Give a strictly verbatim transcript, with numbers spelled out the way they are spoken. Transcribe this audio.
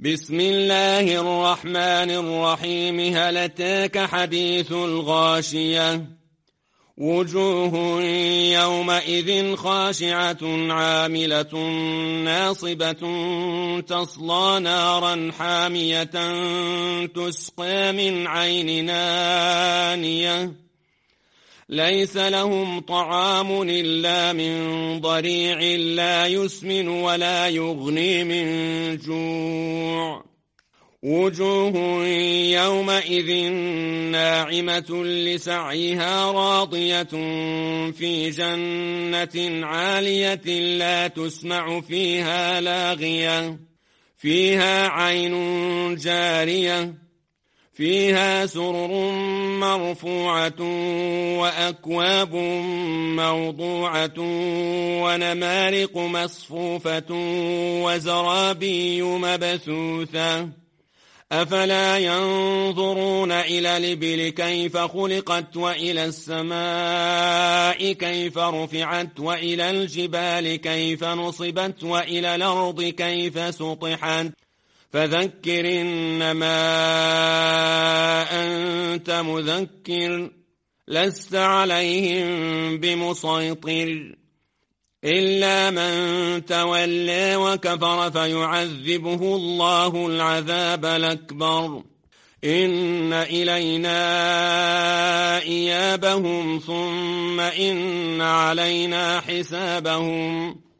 بسم الله الرحمن الرحيم. هل أتاك حديث الغاشية؟ وجوه يومئذ خاشعة عاملة ناصبة تصلى نارا حامية تسقى من عين آنية ليس لهم طعام إلا من ضريع لا يسمن ولا يغني من جوع. وجوه يومئذ ناعمة لسعيها راضية في جنة عالية لا تسمع فيها لاغية فيها عين جارية فيها سرر مرفوعة وأكواب موضوعة ونمارق مصفوفة وزرابي مبثوثة أفلا ينظرون إلى الإبل كيف خلقت وإلى السماء كيف رفعت وإلى الجبال كيف نصبت وإلى الأرض كيف سطحت فذكر إنما أنت مذكر لست عليهم بمسيطر إلا من تولى وكفر فيعذبه الله العذاب الأكبر إن إلينا إيابهم ثم إن علينا حسابهم